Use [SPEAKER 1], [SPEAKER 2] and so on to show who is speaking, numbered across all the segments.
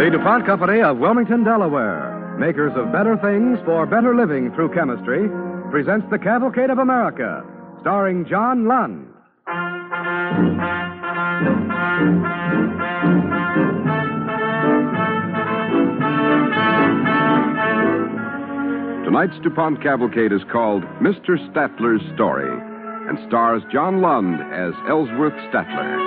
[SPEAKER 1] The DuPont Company of Wilmington, Delaware, makers of better things for better living through chemistry, presents The Cavalcade of America, starring John Lund.
[SPEAKER 2] Tonight's DuPont Cavalcade is called Mr. Statler's Story and stars John Lund as Ellsworth Statler.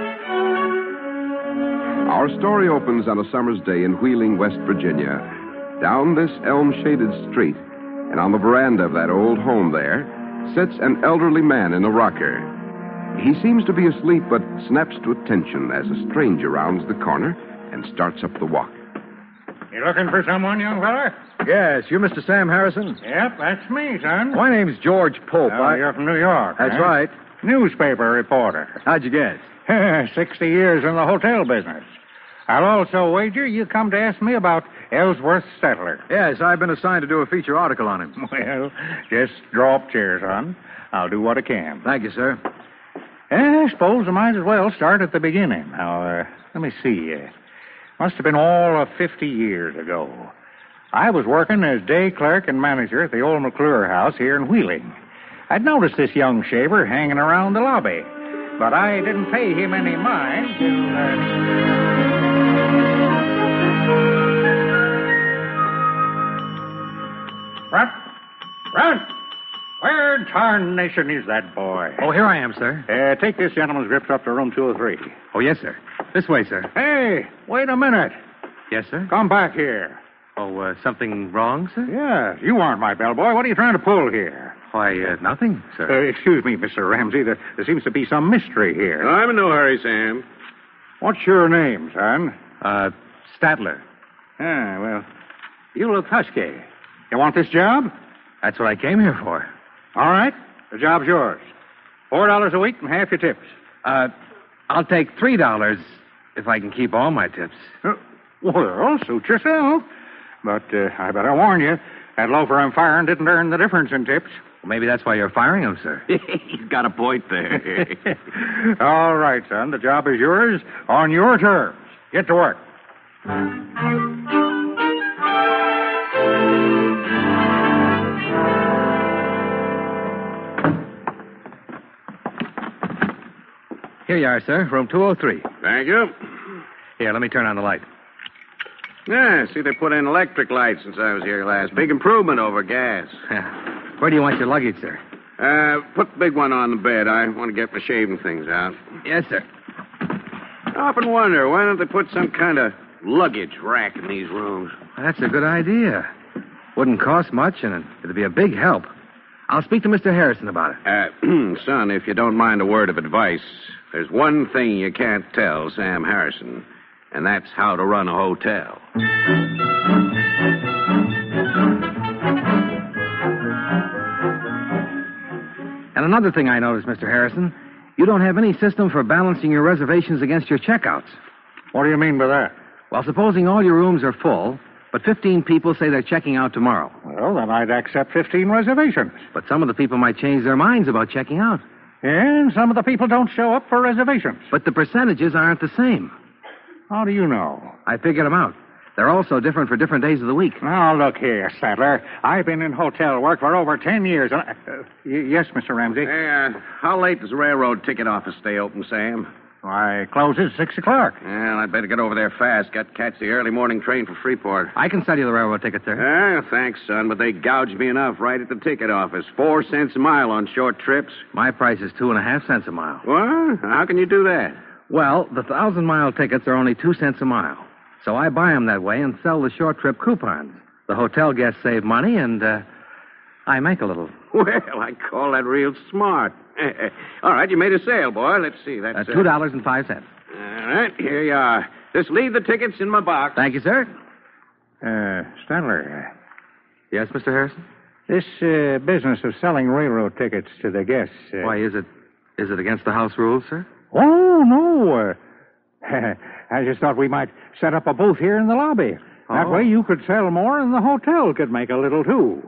[SPEAKER 2] Our story opens on a summer's day in Wheeling, West Virginia. Down this elm-shaded street, and on the veranda of that old home there, sits an elderly man in a rocker. He seems to be asleep, but snaps to attention as a stranger rounds the corner and starts up the walk.
[SPEAKER 3] You looking for someone, young fella?
[SPEAKER 1] Yes, you're Mr. Sam Harrison?
[SPEAKER 3] Yep, that's me, son.
[SPEAKER 1] My name's George Pope.
[SPEAKER 3] You're from New York.
[SPEAKER 1] That's
[SPEAKER 3] huh?
[SPEAKER 1] right.
[SPEAKER 3] Newspaper reporter.
[SPEAKER 1] How'd you guess?
[SPEAKER 3] 60 years in the hotel business. I'll also wager you come to ask me about Ellsworth Statler.
[SPEAKER 1] Yes, I've been assigned to do a feature article on him.
[SPEAKER 3] Well, just draw up chairs, son. I'll do what I can.
[SPEAKER 1] Thank you, sir.
[SPEAKER 3] I suppose I might as well start at the beginning. Now, let me see. Must have been all of 50 years ago. I was working as day clerk and manager at the old McClure house here in Wheeling. I'd noticed this young shaver hanging around the lobby, but I didn't pay him any mind till... Run! Where in tarnation is that boy?
[SPEAKER 1] Oh, here I am, sir.
[SPEAKER 3] Take this gentleman's grips up to room 203.
[SPEAKER 1] Oh, yes, sir. This way, sir.
[SPEAKER 3] Hey, wait a minute.
[SPEAKER 1] Yes, sir?
[SPEAKER 3] Come back here.
[SPEAKER 1] Oh, something wrong, sir?
[SPEAKER 3] Yeah, you aren't my bellboy. What are you trying to pull here?
[SPEAKER 1] Why, nothing, sir.
[SPEAKER 3] Excuse me, Mr. Ramsey. There seems to be some mystery here.
[SPEAKER 4] I'm in no hurry, Sam.
[SPEAKER 3] What's your name, son?
[SPEAKER 1] Statler.
[SPEAKER 3] Ah, well, you look husky. You want this job?
[SPEAKER 1] That's what I came here for.
[SPEAKER 3] All right. The job's yours. $4 a week and half your tips.
[SPEAKER 1] I'll take $3 if I can keep all my tips.
[SPEAKER 3] Well, suit yourself. But I better warn you, that loafer I'm firing didn't earn the difference in tips.
[SPEAKER 1] Well, maybe that's why you're firing him, sir.
[SPEAKER 4] He's got a point there.
[SPEAKER 3] All right, son. The job is yours on your terms. Get to work.
[SPEAKER 1] Here you are, sir. Room 203.
[SPEAKER 4] Thank you.
[SPEAKER 1] Here, let me turn on the light.
[SPEAKER 4] Yeah, see, they put in electric lights since I was here last. Big improvement over gas.
[SPEAKER 1] Where do you want your luggage, sir?
[SPEAKER 4] Put the big one on the bed. I want to get my shaving things out.
[SPEAKER 1] Yes, sir.
[SPEAKER 4] I often wonder, why don't they put some kind of luggage rack in these rooms?
[SPEAKER 1] Well, that's a good idea. Wouldn't cost much, and it'd be a big help. I'll speak to Mr. Harrison about it.
[SPEAKER 4] Son, if you don't mind a word of advice, there's one thing you can't tell Sam Harrison, and that's how to run a hotel.
[SPEAKER 1] And another thing I noticed, Mr. Harrison, you don't have any system for balancing your reservations against your checkouts.
[SPEAKER 3] What do you mean by that?
[SPEAKER 1] Well, supposing all your rooms are full, but 15 people say they're checking out tomorrow.
[SPEAKER 3] Well, then I'd accept 15 reservations.
[SPEAKER 1] But some of the people might change their minds about checking out.
[SPEAKER 3] And some of the people don't show up for reservations.
[SPEAKER 1] But the percentages aren't the same.
[SPEAKER 3] How do you know?
[SPEAKER 1] I figured them out. They're also different for different days of the week.
[SPEAKER 3] Now, look here, Statler. I've been in hotel work for over 10 years. Yes, Mr. Ramsey?
[SPEAKER 4] Hey, how late does the railroad ticket office stay open, Sam?
[SPEAKER 3] Why, closes 6 o'clock.
[SPEAKER 4] Well, I'd better get over there fast. Got to catch the early morning train for Freeport.
[SPEAKER 1] I can sell you the railroad ticket, sir.
[SPEAKER 4] Thanks, son, but they gouged me enough right at the ticket office. 4 cents a mile on short trips.
[SPEAKER 1] My price is 2.5 cents a mile.
[SPEAKER 4] What? How can you do that?
[SPEAKER 1] Well, the 1,000-mile tickets are only 2 cents a mile. So I buy them that way and sell the short trip coupons. The hotel guests save money, and I make a little.
[SPEAKER 4] Well, I call that real smart. All right, you made a sale, boy. Let's see. That's
[SPEAKER 1] $2.05.
[SPEAKER 4] All right, here you are. Just leave the tickets in my box.
[SPEAKER 1] Thank you, sir.
[SPEAKER 3] Statler.
[SPEAKER 1] Yes, Mr. Harrison?
[SPEAKER 3] This business of selling railroad tickets to the guests.
[SPEAKER 1] Why, is it against the house rules, sir?
[SPEAKER 3] Oh, no. I just thought we might set up a booth here in the lobby. That way you could sell more and the hotel could make a little, too.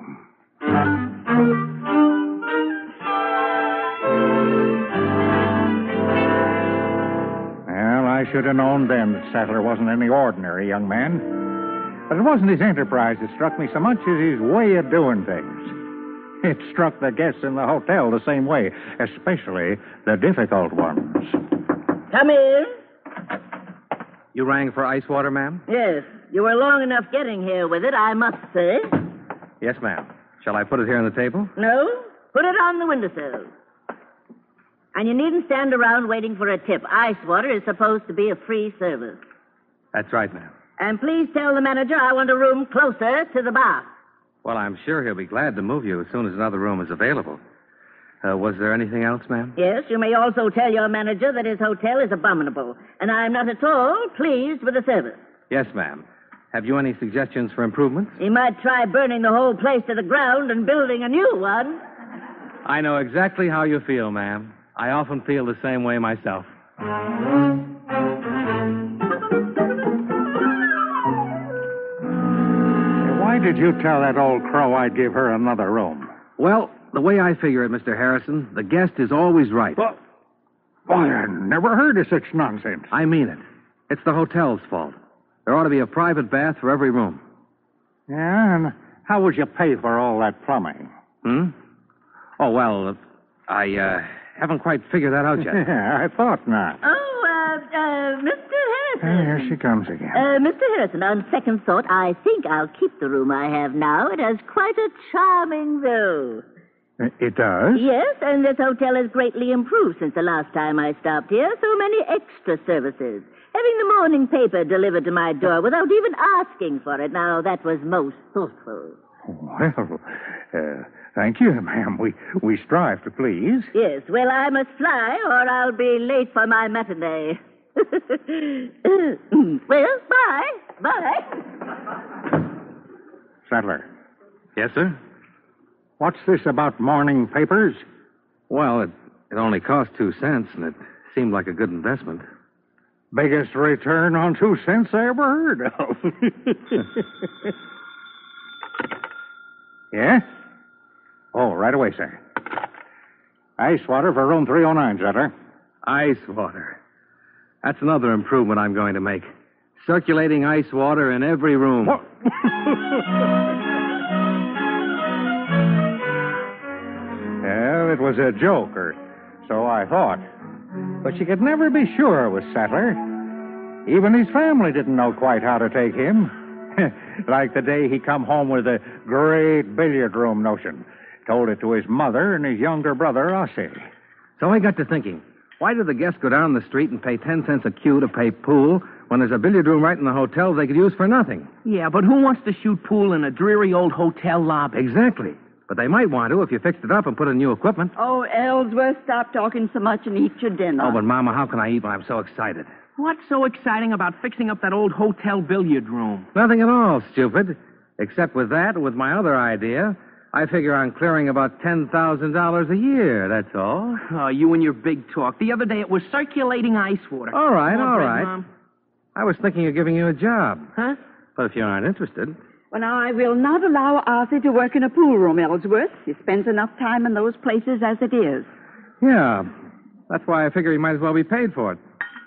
[SPEAKER 3] Well, I I should have known then that Sattler wasn't any ordinary young man. But it wasn't his enterprise that struck me so much as his way of doing things. It struck the guests in the hotel the same way, especially the difficult ones.
[SPEAKER 5] Come in.
[SPEAKER 1] You rang for ice water, ma'am?
[SPEAKER 5] Yes, you were long enough getting here with it, I must say.
[SPEAKER 1] Yes, ma'am. Shall I put it here on the table?
[SPEAKER 5] No, put it on the windowsill. And you needn't stand around waiting for a tip. Ice water is supposed to be a free service.
[SPEAKER 1] That's right, ma'am.
[SPEAKER 5] And please tell the manager I want a room closer to the bar.
[SPEAKER 1] Well, I'm sure he'll be glad to move you as soon as another room is available. Was there anything else, ma'am?
[SPEAKER 5] Yes, you may also tell your manager that his hotel is abominable, and I'm not at all pleased with the service.
[SPEAKER 1] Yes, ma'am. Have you any suggestions for improvements?
[SPEAKER 5] He might try burning the whole place to the ground and building a new one.
[SPEAKER 1] I know exactly how you feel, ma'am. I often feel the same way myself.
[SPEAKER 3] Why did you tell that old crow I'd give her another room?
[SPEAKER 1] Well, the way I figure it, Mr. Harrison, the guest is always right.
[SPEAKER 3] Well, why, I never heard of such nonsense.
[SPEAKER 1] I mean it. It's the hotel's fault. There ought to be a private bath for every room.
[SPEAKER 3] Yeah, and how would you pay for all that plumbing?
[SPEAKER 1] Oh, well, I haven't quite figured that out yet.
[SPEAKER 3] Yeah, I thought not.
[SPEAKER 5] Mr. Harrison.
[SPEAKER 3] Here she comes again.
[SPEAKER 5] Mr. Harrison, on second thought, I think I'll keep the room I have now. It has quite a charming view.
[SPEAKER 3] It does?
[SPEAKER 5] Yes, and this hotel has greatly improved since the last time I stopped here. So many extra services. Having the morning paper delivered to my door without even asking for it. Now, that was most thoughtful.
[SPEAKER 3] Well, thank you, ma'am. We strive to please.
[SPEAKER 5] Yes, well, I must fly or I'll be late for my matinee. Well, bye. Bye.
[SPEAKER 3] Sattler,
[SPEAKER 1] Yes, sir?
[SPEAKER 3] what's this about morning papers?
[SPEAKER 1] Well, it only cost 2 cents, and it seemed like a good investment.
[SPEAKER 3] Biggest return on 2 cents I ever heard of. Yeah? Oh, right away, sir. Ice water for room 309, Sattler.
[SPEAKER 1] Ice water. That's another improvement I'm going to make. Circulating ice water in every room.
[SPEAKER 3] What? Well, it was a joke, or so I thought. But you could never be sure with Sattler. Even his family didn't know quite how to take him. Like the day he come home with a great billiard room notion. Told it to his mother and his younger brother, Ossie.
[SPEAKER 1] So I got to thinking, why do the guests go down the street and pay 10 cents a cue to pay pool when there's a billiard room right in the hotel they could use for nothing?
[SPEAKER 6] Yeah, but who wants to shoot pool in a dreary old hotel lobby?
[SPEAKER 1] Exactly. But they might want to if you fixed it up and put in new equipment.
[SPEAKER 7] Oh, Ellsworth, stop talking so much and eat your dinner.
[SPEAKER 1] Oh, but, Mama, how can I eat when I'm so excited?
[SPEAKER 6] What's so exciting about fixing up that old hotel billiard room?
[SPEAKER 1] Nothing at all, stupid. Except with that and with my other idea, I figure on clearing about $10,000 a year, that's all.
[SPEAKER 6] Oh, you and your big talk. The other day it was circulating ice water.
[SPEAKER 1] All right,
[SPEAKER 6] Come on,
[SPEAKER 1] all
[SPEAKER 6] Fred,
[SPEAKER 1] right.
[SPEAKER 6] Mom.
[SPEAKER 1] I was thinking of giving you a job.
[SPEAKER 6] Huh?
[SPEAKER 1] But if you aren't interested...
[SPEAKER 7] Well, now, I will not allow Arthur to work in a pool room, Ellsworth. He spends enough time in those places as it is.
[SPEAKER 1] Yeah, that's why I figure he might as well be paid for it.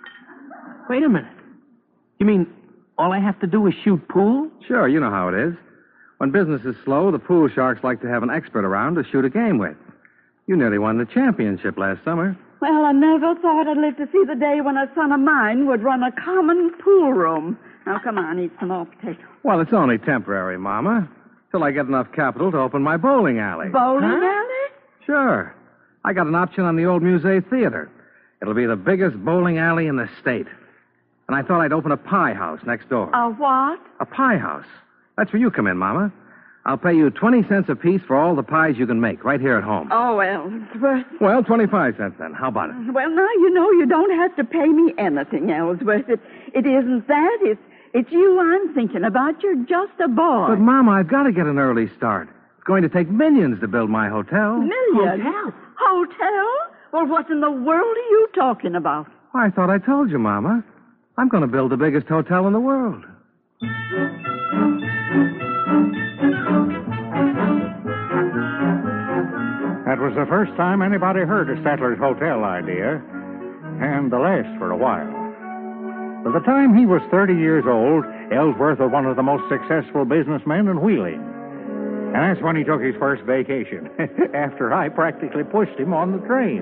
[SPEAKER 6] Wait a minute. You mean all I have to do is shoot pool?
[SPEAKER 1] Sure, you know how it is. When business is slow, the pool sharks like to have an expert around to shoot a game with. You nearly won the championship last summer.
[SPEAKER 7] Well, I never thought I'd live to see the day when a son of mine would run a common pool room. Now, come on, eat some more potato.
[SPEAKER 1] Well, it's only temporary, Mama. Till I get enough capital to open my bowling alley.
[SPEAKER 7] Bowling alley?
[SPEAKER 1] Sure. I got an option on the old Musée Theater. It'll be the biggest bowling alley in the state. And I thought I'd open a pie house next door.
[SPEAKER 7] A what?
[SPEAKER 1] A pie house. That's where you come in, Mama. I'll pay you 20 cents apiece for all the pies you can make right here at home.
[SPEAKER 7] Oh, Ellsworth.
[SPEAKER 1] Well, 25 cents then. How about it?
[SPEAKER 7] Well, now, you know you don't have to pay me anything, Ellsworth. It isn't that. It's you I'm thinking about. You're just a boy.
[SPEAKER 1] But, Mama, I've got to get an early start. It's going to take millions to build my hotel.
[SPEAKER 7] Millions?
[SPEAKER 6] Hotel?
[SPEAKER 7] Hotel? Well, what in the world are you talking about?
[SPEAKER 1] I thought I told you, Mama. I'm going to build the biggest hotel in the world.
[SPEAKER 3] That was the first time anybody heard of Sattler's hotel idea, and the last for a while. By the time he was 30 years old, Ellsworth was one of the most successful businessmen in Wheeling. And that's when he took his first vacation, after I practically pushed him on the train.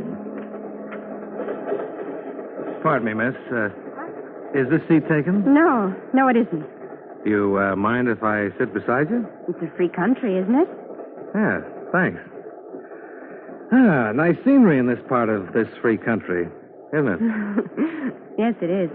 [SPEAKER 1] Pardon me, miss. Is this seat taken?
[SPEAKER 8] No, it isn't.
[SPEAKER 1] Do you mind if I sit beside you?
[SPEAKER 8] It's a free country, isn't it?
[SPEAKER 1] Yeah, thanks. Nice scenery in this part of this free country, isn't it?
[SPEAKER 8] Yes, it is.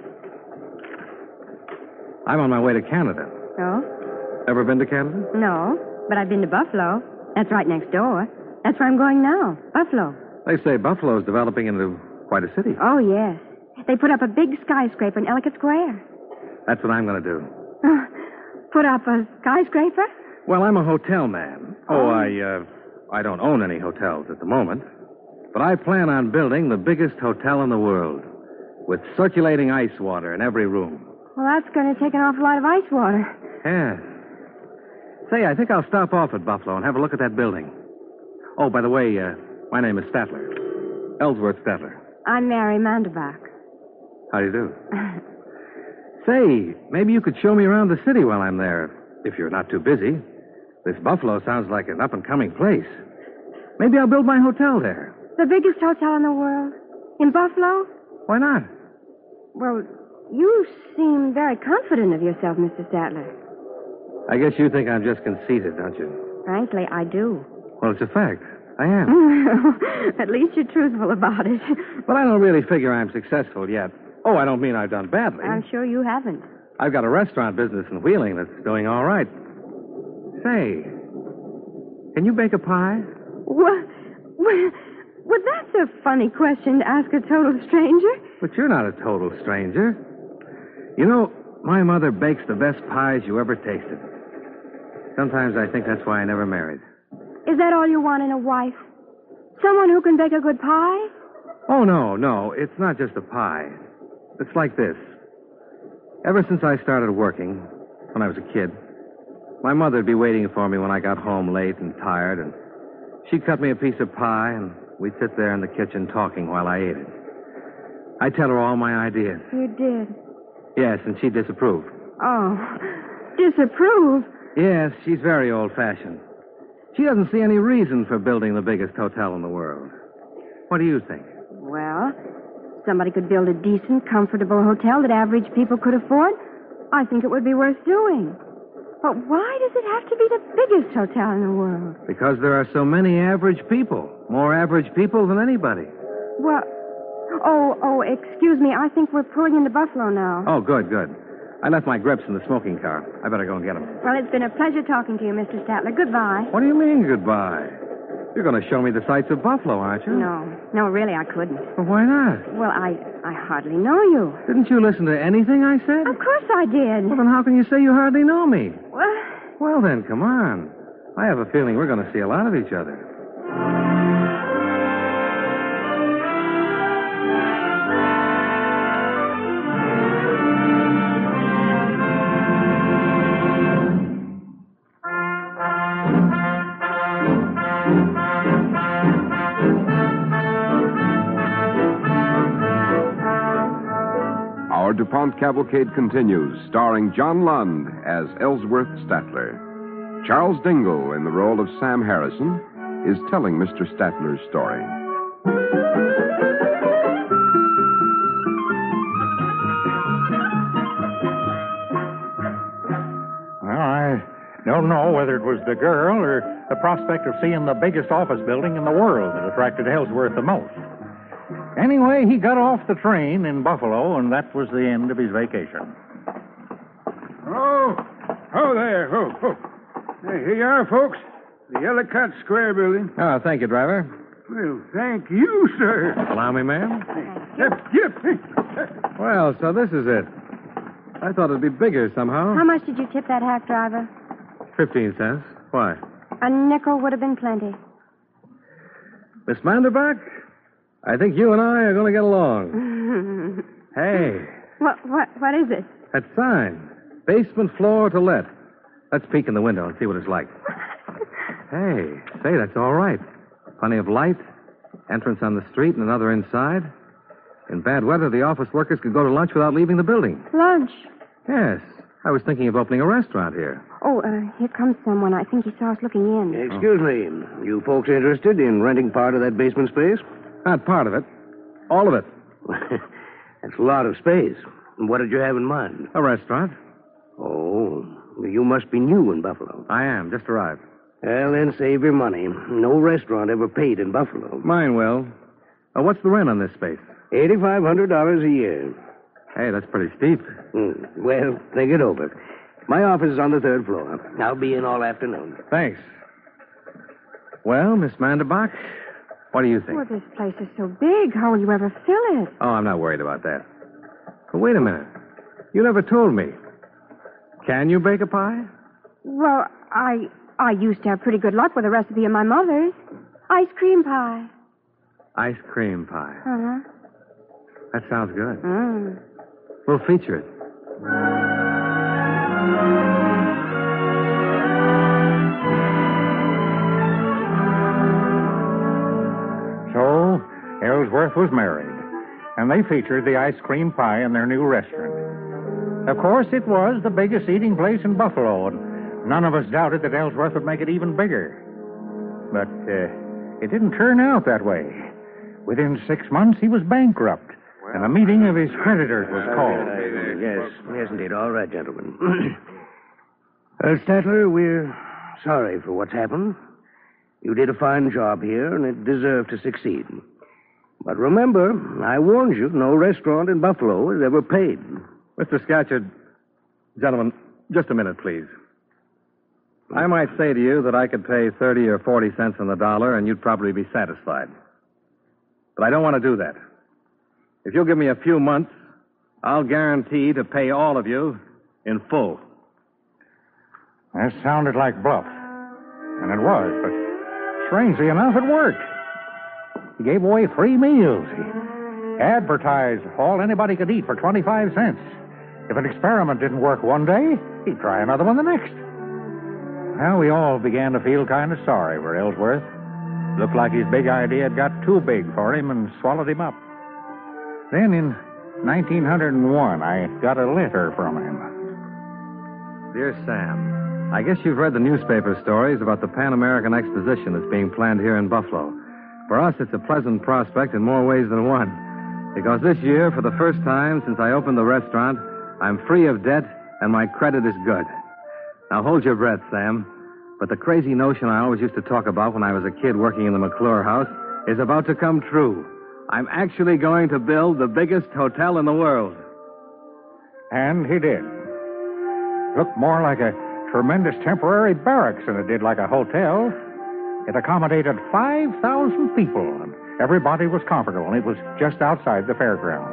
[SPEAKER 1] I'm on my way to Canada.
[SPEAKER 8] Oh?
[SPEAKER 1] Ever been to Canada?
[SPEAKER 8] No, but I've been to Buffalo. That's right next door. That's where I'm going now, Buffalo.
[SPEAKER 1] They say Buffalo's developing into quite a city.
[SPEAKER 8] Oh, yes. They put up a big skyscraper in Ellicott Square.
[SPEAKER 1] That's what I'm going to do.
[SPEAKER 8] Put up a skyscraper?
[SPEAKER 1] Well, I'm a hotel man. I don't own any hotels at the moment. But I plan on building the biggest hotel in the world, with circulating ice water in every room.
[SPEAKER 8] Well, that's going to take an awful lot of ice water.
[SPEAKER 1] Yeah. Say, I think I'll stop off at Buffalo and have a look at that building. Oh, by the way, my name is Statler. Ellsworth Statler.
[SPEAKER 8] I'm Mary Mandelbach.
[SPEAKER 1] How do you do? Say, maybe you could show me around the city while I'm there, if you're not too busy. This Buffalo sounds like an up-and-coming place. Maybe I'll build my hotel there.
[SPEAKER 8] The biggest hotel in the world? In Buffalo?
[SPEAKER 1] Why not?
[SPEAKER 8] Well, you seem very confident of yourself, Mr. Statler.
[SPEAKER 1] I guess you think I'm just conceited, don't you?
[SPEAKER 8] Frankly, I do.
[SPEAKER 1] Well, it's a fact. I am.
[SPEAKER 8] At least you're truthful about it.
[SPEAKER 1] But I don't really figure I'm successful yet. Oh, I don't mean I've done badly.
[SPEAKER 8] I'm sure you haven't.
[SPEAKER 1] I've got a restaurant business in Wheeling that's doing all right. Say, can you bake a pie?
[SPEAKER 8] What? Well, that's a funny question to ask a total stranger.
[SPEAKER 1] But you're not a total stranger. You know, my mother bakes the best pies you ever tasted. Sometimes I think that's why I never married.
[SPEAKER 8] Is that all you want in a wife? Someone who can bake a good pie?
[SPEAKER 1] Oh, no. It's not just a pie. It's like this. Ever since I started working, when I was a kid, my mother'd be waiting for me when I got home late and tired, and she'd cut me a piece of pie, and we'd sit there in the kitchen talking while I ate it. I'd tell her all my ideas.
[SPEAKER 8] You did?
[SPEAKER 1] Yes, and she'd disapprove.
[SPEAKER 8] Oh, disapprove?
[SPEAKER 1] Yes, she's very old-fashioned. She doesn't see any reason for building the biggest hotel in the world. What do you think?
[SPEAKER 8] Well, somebody could build a decent, comfortable hotel that average people could afford. I think it would be worth doing. But why does it have to be the biggest hotel in the world?
[SPEAKER 1] Because there are so many average people. More average people than anybody.
[SPEAKER 8] Well, excuse me. I think we're pulling into Buffalo now.
[SPEAKER 1] Oh, good. I left my grips in the smoking car. I better go and get them.
[SPEAKER 8] Well, it's been a pleasure talking to you, Mr. Statler. Goodbye.
[SPEAKER 1] What do you mean, goodbye? You're going to show me the sights of Buffalo, aren't you?
[SPEAKER 8] No, really, I couldn't.
[SPEAKER 1] Well, why not?
[SPEAKER 8] Well, I hardly know you.
[SPEAKER 1] Didn't you listen to anything I said?
[SPEAKER 8] Of course I did.
[SPEAKER 1] Well, then how can you say you hardly know me?
[SPEAKER 8] Well...
[SPEAKER 1] Well, then, come on. I have a feeling we're going to see a lot of each other.
[SPEAKER 2] Our DuPont Cavalcade continues, starring John Lund as Ellsworth Statler. Charles Dingle, in the role of Sam Harrison, is telling Mr. Statler's story.
[SPEAKER 3] Well, I don't know whether it was the girl or the prospect of seeing the biggest office building in the world that attracted Ellsworth the most. Anyway, he got off the train in Buffalo, and that was the end of his vacation.
[SPEAKER 9] Oh there. Hey, here you are, folks. The Ellicott Square building.
[SPEAKER 1] Oh, thank you, driver.
[SPEAKER 9] Well, thank you, sir.
[SPEAKER 1] Allow me, ma'am.
[SPEAKER 9] Yep.
[SPEAKER 1] Well, so this is it. I thought it'd be bigger somehow.
[SPEAKER 8] How much did you tip that hack driver?
[SPEAKER 1] 15 cents. Why?
[SPEAKER 8] A nickel would have been plenty.
[SPEAKER 1] Miss Mandelbach, I think you and I are going to get along. Hey.
[SPEAKER 8] What is it?
[SPEAKER 1] That sign. Basement floor to let. Let's peek in the window and see what it's like. Hey, say, that's all right. Plenty of light, entrance on the street and another inside. In bad weather, the office workers could go to lunch without leaving the building.
[SPEAKER 8] Lunch.
[SPEAKER 1] Yes. I was thinking of opening a restaurant here.
[SPEAKER 8] Oh, here comes someone. I think he saw us looking in.
[SPEAKER 10] Excuse me. You folks interested in renting part of that basement space?
[SPEAKER 1] Not part of it. All of it.
[SPEAKER 10] That's a lot of space. What did you have in mind?
[SPEAKER 1] A restaurant.
[SPEAKER 10] Oh, you must be new in Buffalo.
[SPEAKER 1] I am. Just arrived.
[SPEAKER 10] Well, then save your money. No restaurant ever paid in Buffalo.
[SPEAKER 1] Mine will. What's the rent on this space?
[SPEAKER 10] $8,500 a year.
[SPEAKER 1] Hey, that's pretty steep.
[SPEAKER 10] Well, think it over. My office is on the 3rd floor. I'll be in all afternoon.
[SPEAKER 1] Thanks. Well, Miss Manderbach, what do you think?
[SPEAKER 8] Well, this place is so big. How will you ever fill it?
[SPEAKER 1] Oh, I'm not worried about that. But wait a minute. You never told me. Can you bake a pie?
[SPEAKER 8] Well, I used to have pretty good luck with a recipe of my mother's. Ice cream pie.
[SPEAKER 1] Ice cream pie.
[SPEAKER 8] Uh-huh.
[SPEAKER 1] That sounds good.
[SPEAKER 8] Mm.
[SPEAKER 1] We'll feature it.
[SPEAKER 3] So, Ellsworth was married, and they featured the ice cream pie in their new restaurant. Of course, it was the biggest eating place in Buffalo, and none of us doubted that Ellsworth would make it even bigger. But it didn't turn out that way. Within 6 months, he was bankrupt, and a meeting of his creditors was called.
[SPEAKER 10] Yes, indeed. All right, gentlemen. Statler, we're sorry for what's happened. You did a fine job here, and it deserved to succeed. But remember, I warned you, no restaurant in Buffalo has ever paid.
[SPEAKER 1] Mr. Scatcherd, gentlemen, just a minute, please. I might say to you that I could pay 30 or 40 cents on the dollar, and you'd probably be satisfied. But I don't want to do that. If you'll give me a few months, I'll guarantee to pay all of you in full.
[SPEAKER 3] That sounded like bluff. And it was, but strangely enough, it worked. He gave away 3 meals. He advertised all anybody could eat for 25 cents. If an experiment didn't work one day, he'd try another one the next. Well, we all began to feel kind of sorry for Ellsworth. Looked like his big idea had got too big for him and swallowed him up. Then in 1901, I got a letter from him.
[SPEAKER 1] Dear Sam, I guess you've read the newspaper stories about the Pan American Exposition that's being planned here in Buffalo. For us, it's a pleasant prospect in more ways than one. Because this year, for the first time since I opened the restaurant, I'm free of debt and my credit is good. Now hold your breath, Sam. But the crazy notion I always used to talk about when I was a kid working in the McClure house is about to come true. I'm actually going to build the biggest hotel in the world.
[SPEAKER 3] And he did. Looked more like a tremendous temporary barracks than it did like a hotel. It accommodated 5,000 people, and everybody was comfortable, and it was just outside the fairgrounds.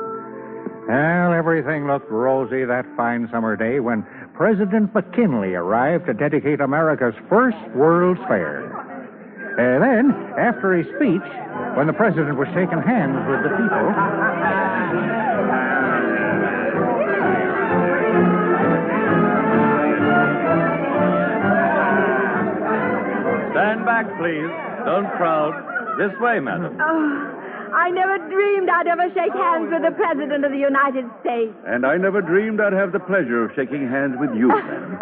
[SPEAKER 3] Well, everything looked rosy that fine summer day when President McKinley arrived to dedicate America's first World's Fair. Then, after his speech, when the president was shaking hands with the people...
[SPEAKER 11] Stand back, please. Don't crowd. This way, madam.
[SPEAKER 12] Oh, I never dreamed I'd ever shake hands with the President of the United States.
[SPEAKER 11] And I never dreamed I'd have the pleasure of shaking hands with you, madam.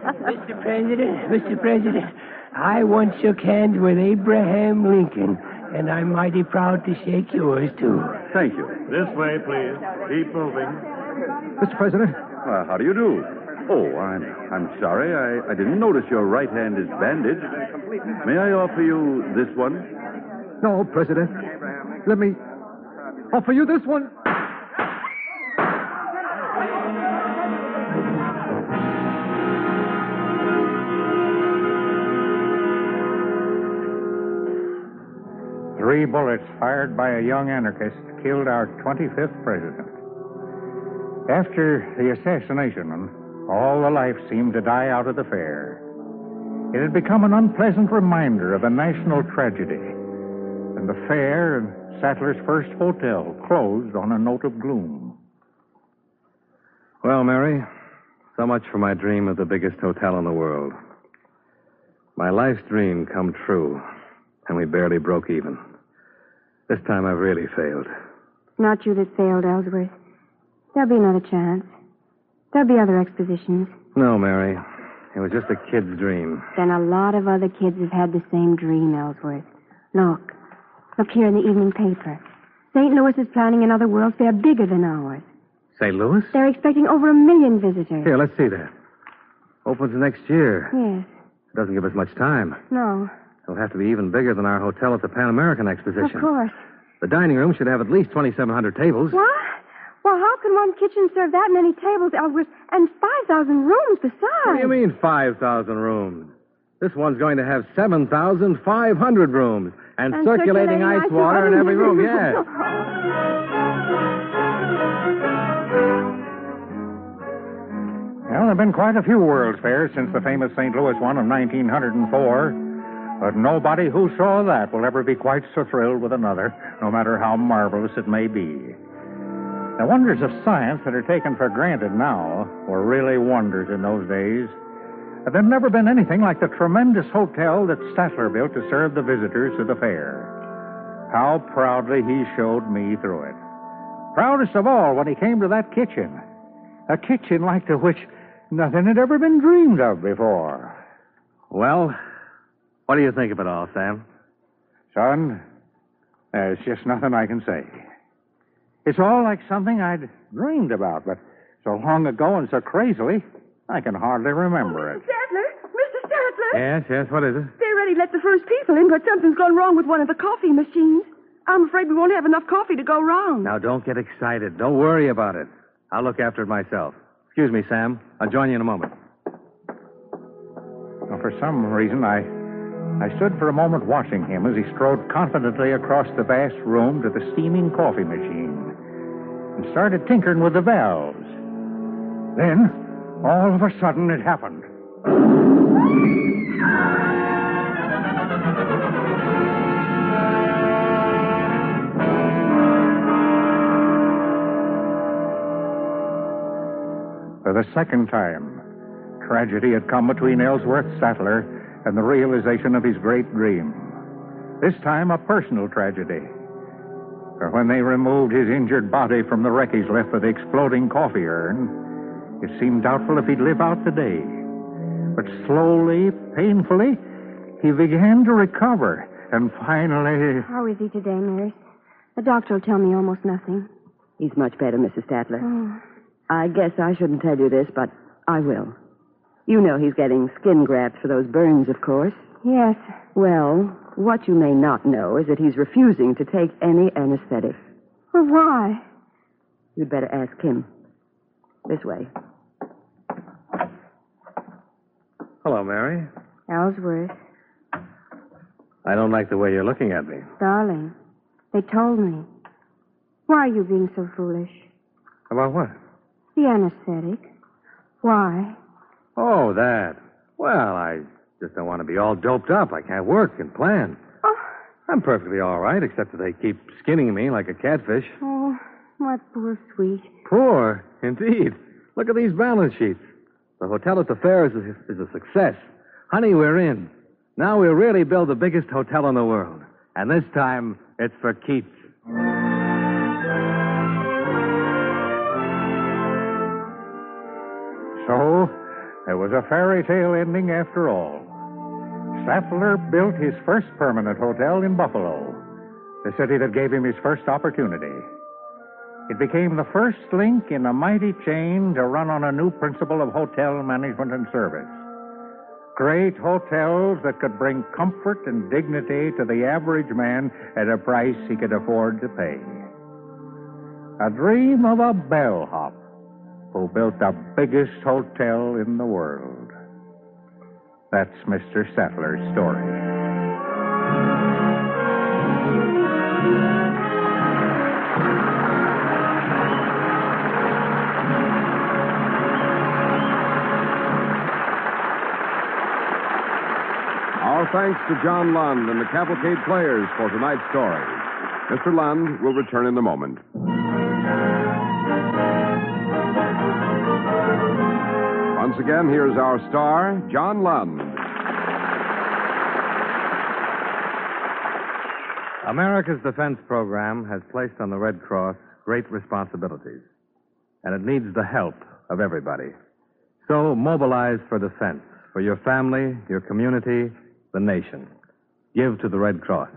[SPEAKER 13] Mr. President, I once shook hands with Abraham Lincoln, and I'm mighty proud to shake yours, too.
[SPEAKER 11] Thank you. This way, please. Keep moving.
[SPEAKER 1] Mr. President?
[SPEAKER 11] How do you do? Oh, I'm sorry. I didn't notice your right hand is bandaged. May I offer you this one?
[SPEAKER 1] No, President. Let me offer you this one.
[SPEAKER 3] Three bullets fired by a young anarchist killed our 25th president. After the assassination, all the life seemed to die out of the fair. It had become an unpleasant reminder of a national tragedy. And the fair and Sattler's first hotel closed on a note of gloom.
[SPEAKER 1] Well, Mary, so much for my dream of the biggest hotel in the world. My life's dream come true, and we barely broke even. This time I've really failed.
[SPEAKER 8] Not you that failed, Ellsworth. There'll be another chance. There'll be other expositions.
[SPEAKER 1] No, Mary. It was just a kid's dream.
[SPEAKER 8] Then a lot of other kids have had the same dream, Ellsworth. Look. Look here in the evening paper. St. Louis is planning another World's Fair bigger than ours.
[SPEAKER 1] St. Louis?
[SPEAKER 8] They're expecting over 1 million visitors.
[SPEAKER 1] Here, let's see that. Opens next year.
[SPEAKER 8] Yes.
[SPEAKER 1] Doesn't give us much time.
[SPEAKER 8] No.
[SPEAKER 1] It'll have to be even bigger than our hotel at the Pan American Exposition.
[SPEAKER 8] Of course.
[SPEAKER 1] The dining room should have at least 2,700 tables.
[SPEAKER 8] What? Well, how can one kitchen serve that many tables, Ellsworth, and 5,000 rooms besides?
[SPEAKER 1] What do you mean 5,000 rooms? This one's going to have 7,500 rooms and circulating ice water in every room, yes.
[SPEAKER 3] Well, there have been quite a few World's Fairs since the famous St. Louis one of 1904. But nobody who saw that will ever be quite so thrilled with another, no matter how marvelous it may be. The wonders of science that are taken for granted now were really wonders in those days. And there'd never been anything like the tremendous hotel that Statler built to serve the visitors to the fair. How proudly he showed me through it. Proudest of all when he came to that kitchen. A kitchen like to which nothing had ever been dreamed of before.
[SPEAKER 1] Well, what do you think of it all, Sam?
[SPEAKER 3] Son, there's just nothing I can say. It's all like something I'd dreamed about, but so long ago and so crazily, I can hardly remember it.
[SPEAKER 7] Mr. Statler?
[SPEAKER 1] Yes, what is it?
[SPEAKER 7] They already let the first people in, but something's gone wrong with one of the coffee machines. I'm afraid we won't have enough coffee to go round.
[SPEAKER 1] Now, don't get excited. Don't worry about it. I'll look after it myself. Excuse me, Sam. I'll join you in a moment.
[SPEAKER 3] Well, for some reason, I stood for a moment watching him as he strode confidently across the vast room to the steaming coffee machine and started tinkering with the valves. Then, all of a sudden, it happened. For the second time, tragedy had come between Ellsworth Statler and the realization of his great dream. This time, a personal tragedy. For when they removed his injured body from the wreckage left by the exploding coffee urn, it seemed doubtful if he'd live out the day. But slowly, painfully, he began to recover, and finally...
[SPEAKER 8] How is he today, nurse? The doctor will tell me almost nothing.
[SPEAKER 14] He's much better, Mrs. Statler.
[SPEAKER 8] Oh.
[SPEAKER 14] I guess I shouldn't tell you this, but I will. You know he's getting skin grafts for those burns, of course.
[SPEAKER 8] Yes.
[SPEAKER 14] Well, what you may not know is that he's refusing to take any anesthetic.
[SPEAKER 8] Well, why?
[SPEAKER 14] You'd better ask him. This way.
[SPEAKER 1] Hello, Mary.
[SPEAKER 8] Ellsworth.
[SPEAKER 1] I don't like the way you're looking at me.
[SPEAKER 8] Darling, they told me. Why are you being so foolish?
[SPEAKER 1] About what?
[SPEAKER 8] The anesthetic. Why?
[SPEAKER 1] Oh, that. Well, I just don't want to be all doped up. I can't work and plan.
[SPEAKER 8] Oh.
[SPEAKER 1] I'm perfectly all right, except that they keep skinning me like a catfish.
[SPEAKER 8] Oh, my poor sweet.
[SPEAKER 1] Poor, indeed. Look at these balance sheets. The hotel at the fair is a success. Honey, we're in. Now we'll really build the biggest hotel in the world. And this time, it's for keeps.
[SPEAKER 3] So, there was a fairy tale ending after all. Statler built his first permanent hotel in Buffalo, the city that gave him his first opportunity. It became the first link in a mighty chain to run on a new principle of hotel management and service. Great hotels that could bring comfort and dignity to the average man at a price he could afford to pay. A dream of a bellhop who built the biggest hotel in the world. That's Mr. Statler's story.
[SPEAKER 2] Our thanks to John Lund and the Cavalcade Players for tonight's story. Mr. Lund will return in a moment. Once again, here's our star, John Lund.
[SPEAKER 1] America's defense program has placed on the Red Cross great responsibilities. And it needs the help of everybody. So mobilize for defense, for your family, your community, the nation. Give to the Red Cross.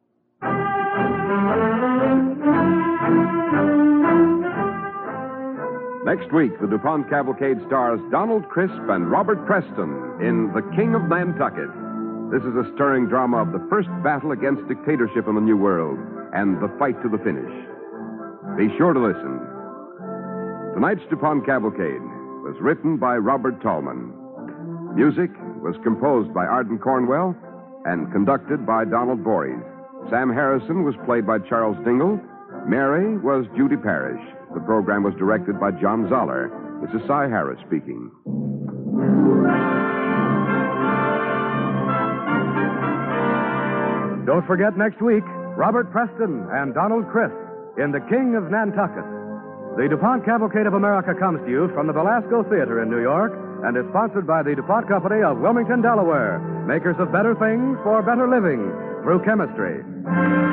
[SPEAKER 2] Next week, the DuPont Cavalcade stars Donald Crisp and Robert Preston in The King of Nantucket. This is a stirring drama of the first battle against dictatorship in the New World and the fight to the finish. Be sure to listen. Tonight's DuPont Cavalcade was written by Robert Tallman. Music was composed by Arden Cornwell and conducted by Donald Voorhees. Sam Harrison was played by Charles Dingle. Mary was Judy Parrish. The program was directed by John Zoller. This is Cy Harris speaking.
[SPEAKER 15] Don't forget next week, Robert Preston and Donald Crisp in The King of Nantucket. The DuPont Cavalcade of America comes to you from the Belasco Theater in New York and is sponsored by the DuPont Company of Wilmington, Delaware, makers of better things for better living through chemistry.